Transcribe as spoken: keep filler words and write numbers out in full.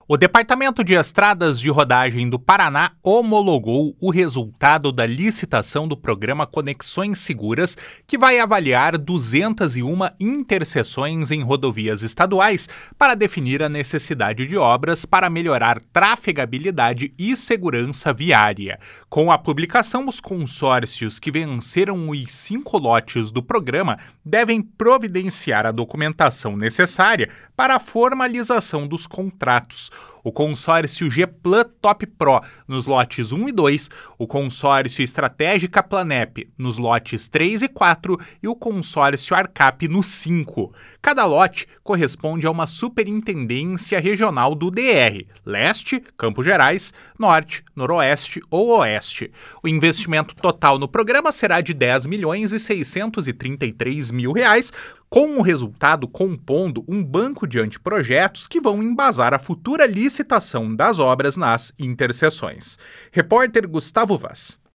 O Departamento de Estradas de Rodagem do Paraná homologou o resultado da licitação do programa Conexões Seguras, que vai avaliar duzentas e uma interseções em rodovias estaduais para definir a necessidade de obras para melhorar trafegabilidade e segurança viária. Com a publicação, os consórcios que venceram os cinco lotes do programa devem providenciar a documentação necessária para a formalização dos contratos. O consórcio G-Plan Top Pro nos lotes um e dois, o consórcio Estratégica Planep nos lotes três e quatro e o consórcio Arcap no cinco. Cada lote corresponde a uma superintendência regional do D R, Leste, Campos Gerais, Norte, Noroeste ou Oeste. O investimento total no programa será de dez milhões e seiscentos e trinta e três mil reais, com o resultado compondo um banco de anteprojetos que vão embasar a futura licitação das obras nas interseções. Repórter Gustavo Vaz.